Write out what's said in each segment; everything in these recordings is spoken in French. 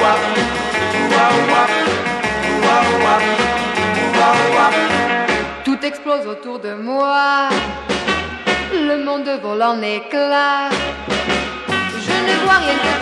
Tout explose autour de moi, le monde vole en éclats. Je ne vois rien que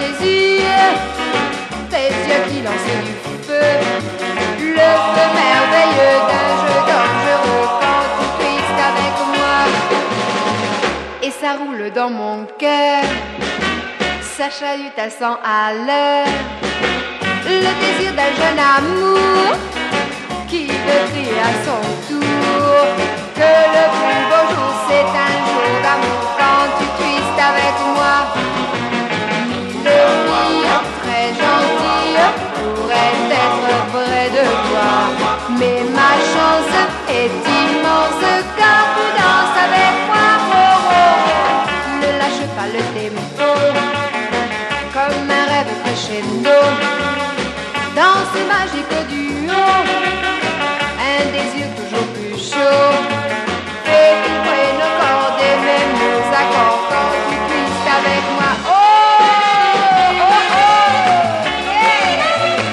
tes yeux qui lancent du feu. Le feu merveilleux d'un jeu dangereux quand tu twistes avec moi. Et ça roule dans mon cœur, ça chahute à 100 à l'heure. Le désir d'un jeune amour qui veut crier à son tour que le plus beau jour c'est un jour d'amour quand tu twistes avec moi. Mille filles très gentilles pourraient être près de toi, mais ma chance est immense car tu danses avec moi. Oh, oh, oh. Ne lâche pas le tempo comme un rêve crescendo. Dans ces magiques duos, un désir toujours plus chaud. Et qu'il prenne nos cordes et même nos accords quand tu twistes avec moi. Oh, oh, oh, yeah.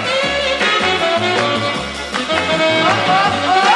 Oh, oh, oh.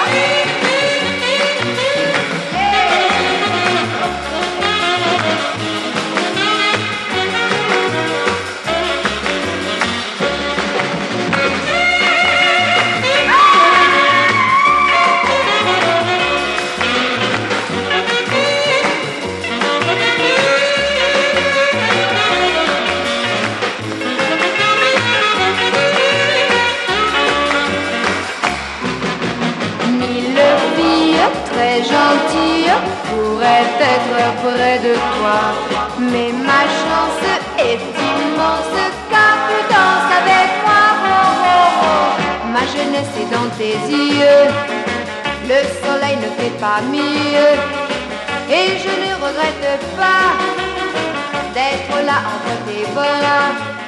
Très gentille pourrait être près de toi, mais ma chance est immense car tu danses avec moi. Oh, oh, oh. Ma jeunesse est dans tes yeux, le soleil ne fait pas mieux, et je ne regrette pas d'être là entre tes bras.